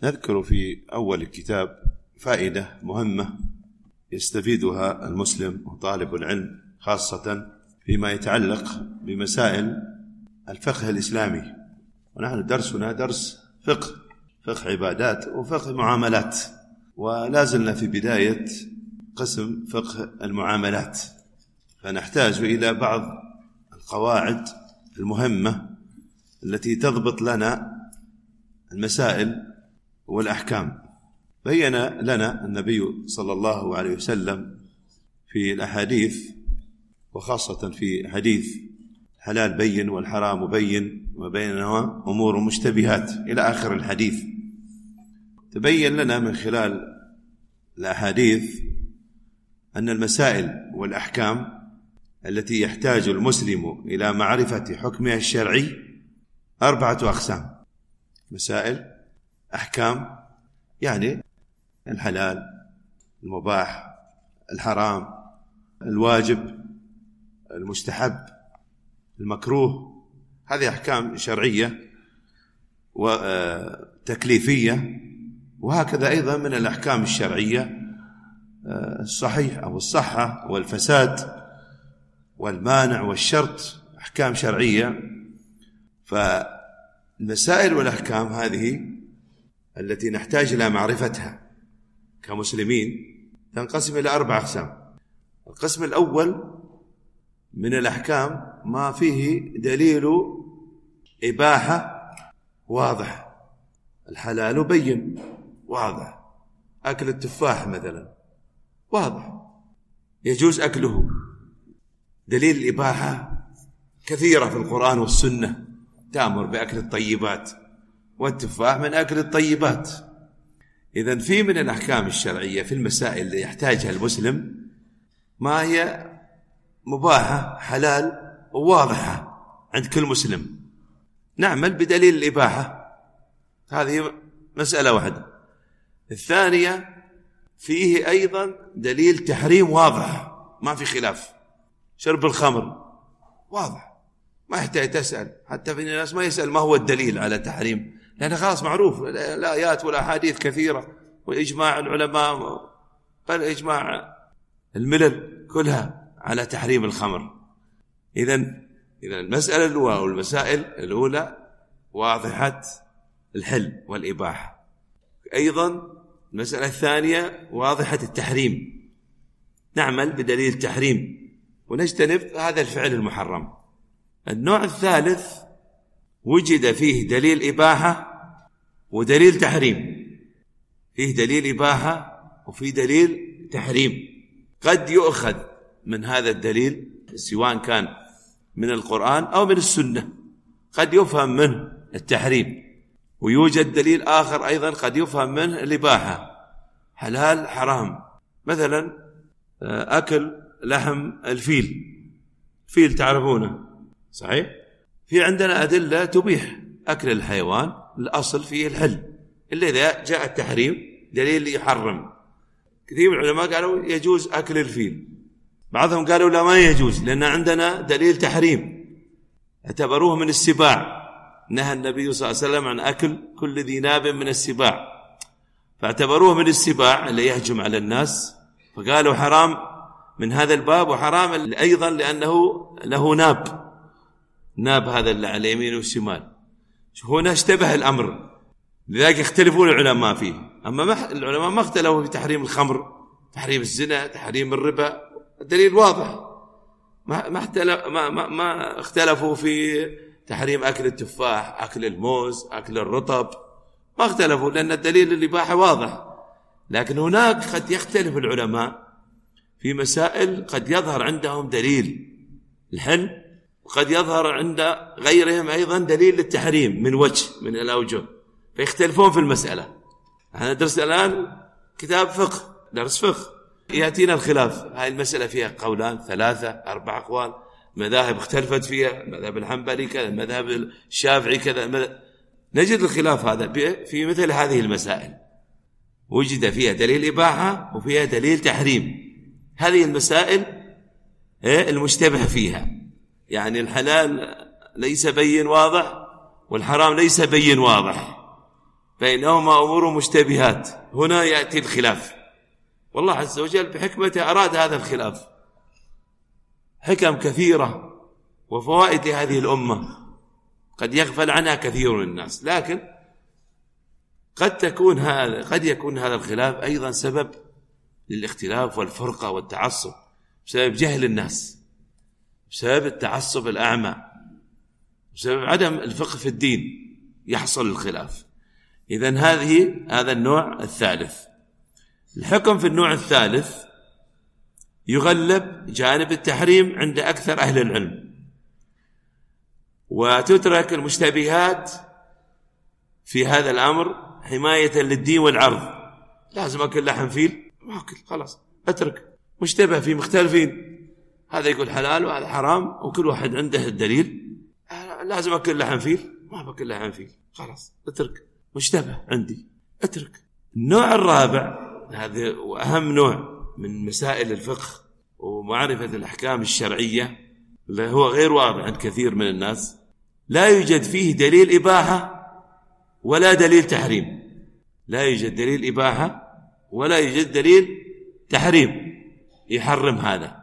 نذكر في أول الكتاب فائدة مهمة يستفيدها المسلم وطالب العلم، خاصة فيما يتعلق بمسائل الفقه الإسلامي. ونحن درسنا درس فقه عبادات وفقه معاملات، ولا زلنا في بداية قسم فقه المعاملات، فنحتاج إلى بعض القواعد المهمة التي تضبط لنا المسائل والأحكام. بين لنا النبي صلى الله عليه وسلم في الأحاديث، وخاصة في حديث حلال بين والحرام بين وبينهما أمور مشتبهات إلى آخر الحديث، تبين لنا من خلال الأحاديث أن المسائل والأحكام التي يحتاج المسلم إلى معرفة حكمها الشرعي 4 أقسام. مسائل أحكام يعني الحلال، المباح، الحرام، الواجب، المستحب، المكروه، هذه أحكام شرعية وتكليفية. وهكذا أيضا من الأحكام الشرعية الصحيح أو الصحة والفساد والمانع والشرط، أحكام شرعية. فالمسائل والأحكام هذه التي نحتاج إلى معرفتها كمسلمين تنقسم إلى 4 أقسام. القسم الأول من الأحكام ما فيه دليل إباحة واضح، الحلال بين واضح، أكل التفاح مثلا واضح يجوز أكله، دليل الإباحة كثيرة في القرآن والسنة تأمر بأكل الطيبات، والتفاح من أكل الطيبات. إذن في من الأحكام الشرعية في المسائل اللي يحتاجها المسلم ما هي مباحة حلال وواضحة عند كل مسلم، نعمل بدليل الإباحة، هذه مسألة واحدة. الثانية فيه أيضا دليل تحريم واضح، ما في خلاف، شرب الخمر واضح ما يحتاج تسأل، حتى في الناس ما يسأل ما هو الدليل على تحريم، لأنه خلاص معروف، الآيات والأحاديث كثيرة، وإجماع العلماء بل إجماع الملل كلها على تحريم الخمر. إذن المسألة الأولى والمسائل الأولى واضحة الحل والإباحة، أيضا المسألة الثانية واضحة التحريم، نعمل بدليل التحريم ونجتنب هذا الفعل المحرم. النوع الثالث وجد فيه دليل إباحة ودليل تحريم، فيه دليل إباحة وفيه دليل تحريم، قد يؤخذ من هذا الدليل سواء كان من القرآن أو من السنة، قد يفهم منه التحريم، ويوجد دليل آخر أيضا قد يفهم منه الإباحة، حلال حرام، مثلا أكل لحم الفيل تعرفونه صحيح؟ في عندنا أدلة تبيح أكل الحيوان، الأصل فيه الحل، إلا إذا جاء التحريم دليل يحرم. كثير من العلماء قالوا يجوز أكل الفيل، بعضهم قالوا لا ما يجوز لأن عندنا دليل تحريم، اعتبروه من السباع، نهى النبي صلى الله عليه وسلم عن أكل كل ذي ناب من السباع، فاعتبروه من السباع اللي يهجم على الناس، فقالوا حرام من هذا الباب، وحرام أيضا لأنه له ناب هذا اللي على اليمين والشمال. هنا اشتبه الأمر، لذلك يختلفون العلماء فيه. أما العلماء ما اختلفوا في تحريم الخمر، تحريم الزنا، تحريم الربا، الدليل واضح. ما اختلفوا في تحريم أكل التفاح، أكل الموز، أكل الرطب، ما اختلفوا لأن الدليل الإباحة واضح. لكن هناك قد يختلف العلماء في مسائل قد يظهر عندهم دليل الحل، وقد يظهر عند غيرهم أيضا دليل التحريم من وجه من الأوجه، فيختلفون في المسألة. احنا ندرس الآن كتاب فقه، درس فقه، يأتينا الخلاف، هاي المسألة فيها قولان 3 4 أقوال، مذاهب اختلفت فيها، المذهب الحنبلي كذا، المذهب الشافعي كذا، نجد الخلاف هذا في مثل هذه المسائل، وجد فيها دليل إباحة وفيها دليل تحريم. هذه المسائل المشتبه فيها، يعني الحلال ليس بين واضح والحرام ليس بين واضح، بينهما أمور مشتبهات. هنا يأتي الخلاف، والله عز وجل بحكمته أراد هذا الخلاف، حكم كثيرة وفوائد هذه الأمة قد يغفل عنها كثير من الناس، لكن قد يكون هذا الخلاف أيضا سبب للاختلاف والفرقة والتعصب، بسبب جهل الناس، بسبب التعصب الأعمى، بسبب عدم الفقه في الدين يحصل الخلاف. إذن هذا النوع الثالث. الحكم في النوع الثالث يغلب جانب التحريم عند أكثر أهل العلم، وتترك المشتبهات في هذا الأمر حماية للدين والعرض. لازم أكل لحم فيل؟ ما أكل، خلاص أترك. مشتبه في مختلفين، هذا يقول حلال وهذا حرام وكل واحد عنده الدليل. لازم أكل لحم فيل؟ ما بأكل لحم فيل، خلاص أترك. مشتبه عندي، أترك. النوع الرابع، هذا وأهم نوع من مسائل الفقه ومعرفة الأحكام الشرعية، اللي هو غير واضح عند كثير من الناس، لا يوجد فيه دليل إباحة ولا دليل تحريم. لا يوجد دليل إباحة ولا يوجد دليل تحريم يحرم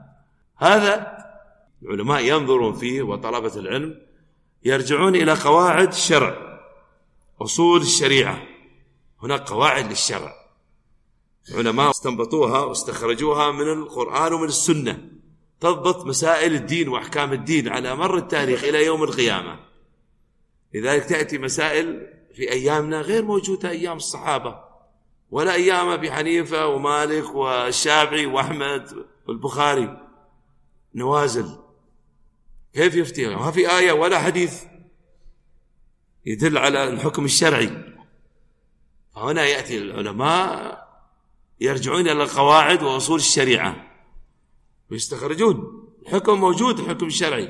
هذا العلماء ينظرون فيه، وطلبة العلم يرجعون إلى قواعد الشرع، أصول الشريعة. هناك قواعد للشرع علماء استنبطوها واستخرجوها من القرآن ومن السنة، تضبط مسائل الدين وأحكام الدين على مر التاريخ إلى يوم القيامة. لذلك تأتي مسائل في أيامنا غير موجودة أيام الصحابة، ولا أيام أبي حنيفة ومالك والشافعي وأحمد والبخاري. نوازل كيف يفتي؟ ما في آية ولا حديث يدل على الحكم الشرعي. فهنا يأتي العلماء يرجعون إلى القواعد وأصول الشريعة ويستخرجون الحكم. موجود الحكم الشرعي،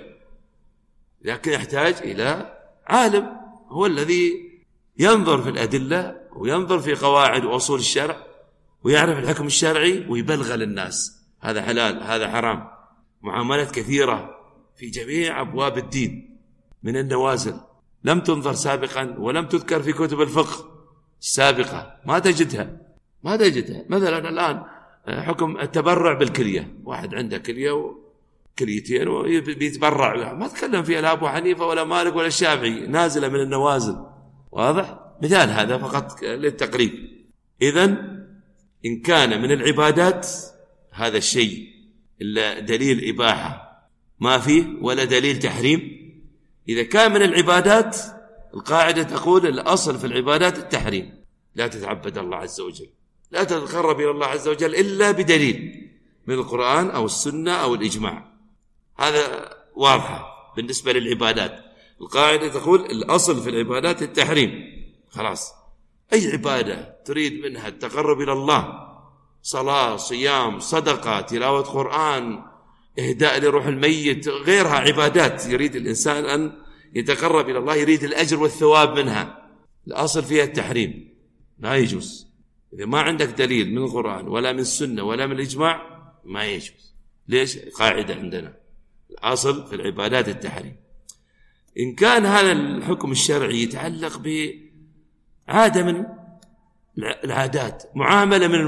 لكن يحتاج إلى عالم هو الذي ينظر في الأدلة وينظر في قواعد وأصول الشرع ويعرف الحكم الشرعي ويبلغ للناس هذا حلال هذا حرام. معاملات كثيرة في جميع أبواب الدين من النوازل لم تنظر سابقا ولم تذكر في كتب الفقه السابقة، ما تجدها. مثلا الآن حكم التبرع بالكلية، واحد عنده كلية وكليتين وبيتبرع بها، ما تكلم فيها لا أبو حنيفة ولا مالك ولا الشافعي، نازلة من النوازل. واضح؟ مثال هذا فقط للتقريب. إذن إن كان من العبادات هذا الشيء إلا دليل إباحة ما فيه ولا دليل تحريم. إذا كان من العبادات القاعدة تقول الأصل في العبادات التحريم، لا تتعبد الله عز وجل، لا تتقرب إلى الله عز وجل إلا بدليل من القرآن أو السنة أو الإجماع. هذا واضح بالنسبة للعبادات. القاعدة تقول الأصل في العبادات التحريم، خلاص. أي عبادة تريد منها التقرب إلى الله، صلاة صيام صدقة تلاوة قرآن إهداء لروح الميت، غيرها عبادات يريد الإنسان أن يتقرب إلى الله، يريد الأجر والثواب منها، الأصل فيها التحريم، لا يجوز. إذا ما عندك دليل من القرآن ولا من السنة ولا من الإجماع ما يجوز. ليش؟ قاعدة عندنا الأصل في العبادات التحريم. إن كان هذا الحكم الشرعي يتعلق بعادة من العادات، معاملة من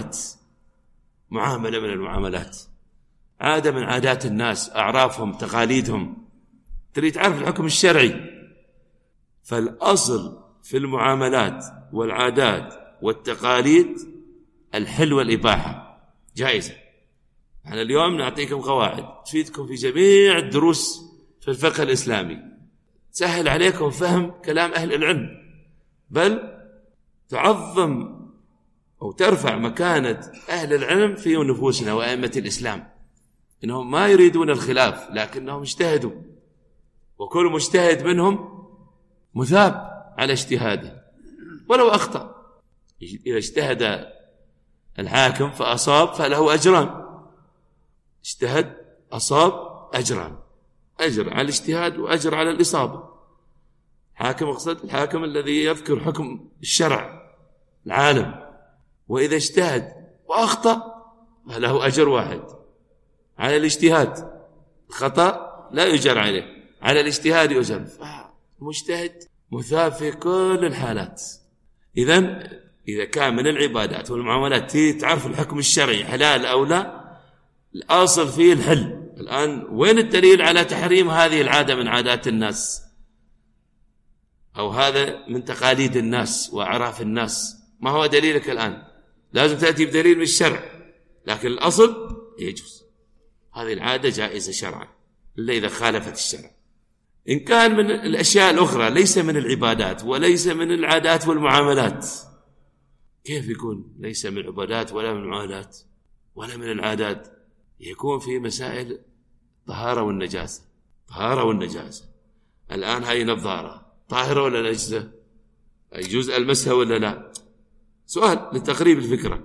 المعاملات، عادة من عادات الناس، أعرافهم تقاليدهم، تريد تعرف الحكم الشرعي، فالأصل في المعاملات والعادات والتقاليد الحل والإباحة جائزة. احنا اليوم نعطيكم قواعد تفيدكم في جميع الدروس في الفقه الإسلامي، تسهل عليكم فهم كلام أهل العلم، بل تعظم أو ترفع مكانة أهل العلم في نفوسنا وأئمة الإسلام، إنهم ما يريدون الخلاف لكنهم اجتهدوا، وكل مجتهد منهم مثاب على اجتهاده ولو أخطأ. إذا اجتهد الحاكم فأصاب فله أجران، اجتهد أصاب أجران، أجر على الاجتهاد وأجر على الإصابة. حاكم أقصد الحاكم الذي يذكر حكم الشرع العالم، وإذا اجتهد وأخطأ فله أجر واحد على الاجتهاد، الخطأ لا يجر عليه، على الاجتهاد يجر. مجتهد مثاب في كل الحالات، إذن إذا كان من العبادات والمعاملات تعرف الحكم الشرعي حلال أو لا، الأصل فيه الحل. الآن وين الدليل على تحريم هذه العادة من عادات الناس، أو هذا من تقاليد الناس وأعراف الناس؟ ما هو دليلك الآن؟ لازم تأتي بدليل من الشرع، لكن الأصل يجوز، هذه العادة جائزة شرعا إلا إذا خالفت الشرع. إن كان من الأشياء الأخرى ليس من العبادات وليس من العادات والمعاملات، كيف يكون ليس من العبادات ولا من المعاملات ولا من العادات؟ يكون في مسائل طهارة والنجاسة. طهارة والنجاسة، الآن هاي نظارة طاهرة ولا نجسة؟ يجوز ألمسها ولا لا؟ سؤال لتقريب الفكرة.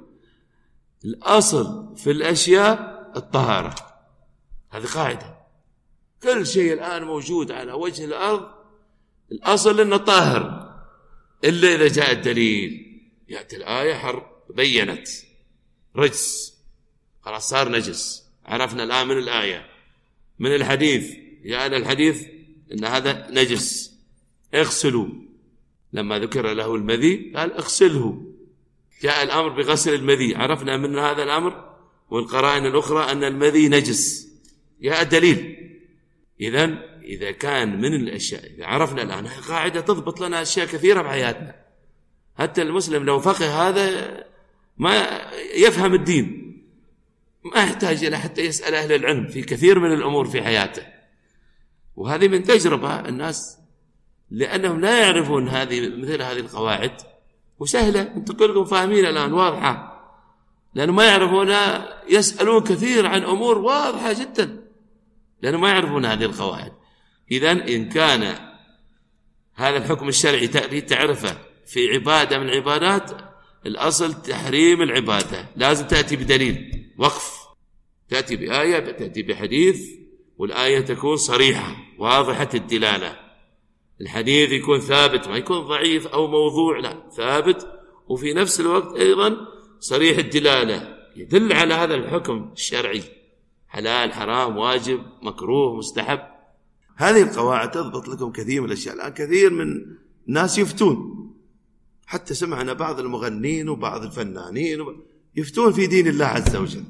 الأصل في الأشياء الطهارة، هذه قاعدة. كل شيء الآن موجود على وجه الأرض الأصل أنه طاهر، إلا إذا جاء الدليل، يأتي الآية بينت رجس، خلاص صار نجس. عرفنا الآن من الآية، من الحديث جاءنا الحديث أن هذا نجس، اغسلوا. لما ذكر له المذي قال اغسله، جاء الأمر بغسل المذي، عرفنا من هذا الأمر والقرائن الأخرى أن المذي نجس، جاء الدليل. إذن إذا كان من الأشياء، إذا عرفنا الآن قاعدة تضبط لنا أشياء كثيرة بحياتنا، حتى المسلم لو فقه هذا ما يفهم الدين، ما يحتاج إلى حتى يسأل أهل العلم في كثير من الأمور في حياته. وهذه من تجربة الناس، لأنهم لا يعرفون مثل هذه القواعد، وسهلة أنتم كلكم فاهمين الآن واضحة، لأنه ما يعرفون، يسألون كثير عن أمور واضحة جدا لأنه ما يعرفون هذه القواعد. إذن إن كان هذا الحكم الشرعي تعرفه في عبادة من العبادات، الأصل تحريم العبادة، لازم تأتي بدليل وقف، تأتي بآية، تأتي بحديث، والآية تكون صريحة واضحة الدلالة، الحديث يكون ثابت، ما يكون ضعيف أو موضوع، لا ثابت، وفي نفس الوقت أيضا صريح الدلالة، يدل على هذا الحكم الشرعي، حلال حرام واجب مكروه مستحب. هذه القواعد تضبط لكم كثير من الأشياء. الآن كثير من الناس يفتون، حتى سمعنا بعض المغنين وبعض الفنانين يفتون في دين الله عز وجل،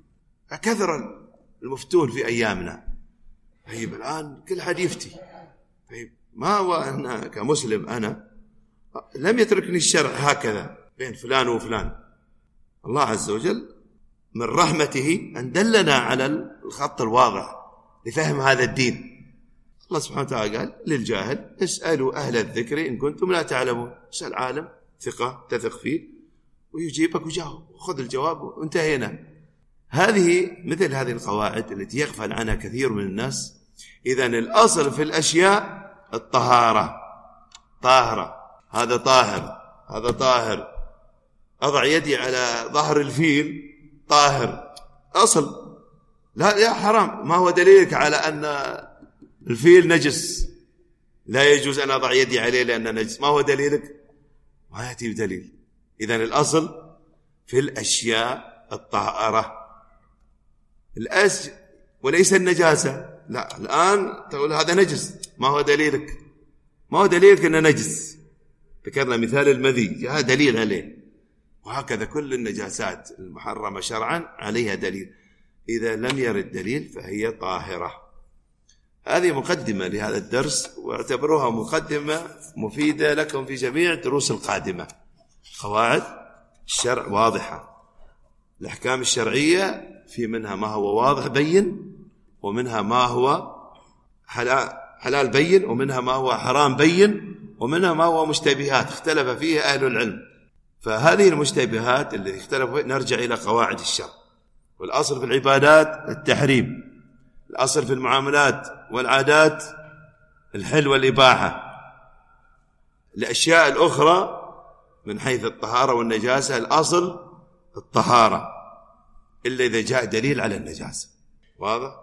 كثر المفتون في أيامنا. طيب الآن كل حد يفتي، طيب ما هو أنا كمسلم أنا لم يتركني الشرع هكذا بين فلان وفلان. الله عز وجل من رحمته أن دلنا على الخط الواضح لفهم هذا الدين. الله سبحانه وتعالى قال للجاهل اسألوا أهل الذكر إن كنتم لا تعلمون. اسأل عالم ثقة تثق فيه ويجيبك وجاوب، وخذ الجواب وانتهينا. هذه مثل هذه القواعد التي يغفل عنها كثير من الناس. إذن الأصل في الأشياء الطهارة، طاهرة، هذا طاهر، هذا طاهر. أضع يدي على ظهر الفيل طاهر، أصل لا يا حرام، ما هو دليلك على أن الفيل نجس؟ لا يجوز أن أضع يدي عليه لأنه نجس، ما هو دليلك؟ ما يأتي بدليل. إذن الأصل في الأشياء الطهارة وليس النجاسة. لا الآن تقول هذا نجس، ما هو دليلك؟ ما هو دليلك أنه نجس؟ ذكرنا مثال المذي، هذا دليل عليه، وهكذا كل النجاسات المحرمة شرعا عليها دليل، إذا لم يرد دليل فهي طاهرة. هذه مقدمة لهذا الدرس، واعتبروها مقدمة مفيدة لكم في جميع الدروس القادمة. قواعد الشرع واضحة، الأحكام الشرعية في منها ما هو واضح بين، ومنها ما هو حلال بين، ومنها ما هو حرام بين، ومنها ما هو مشتبهات اختلف فيها أهل العلم. فهذه المشتبهات التي اختلفوا نرجع إلى قواعد الشرع. والأصل في العبادات التحريم، الأصل في المعاملات والعادات الحل والإباحة. الأشياء الأخرى من حيث الطهارة والنجاسة الأصل الطهارة، إلا إذا جاء دليل على النجاسة. واضح؟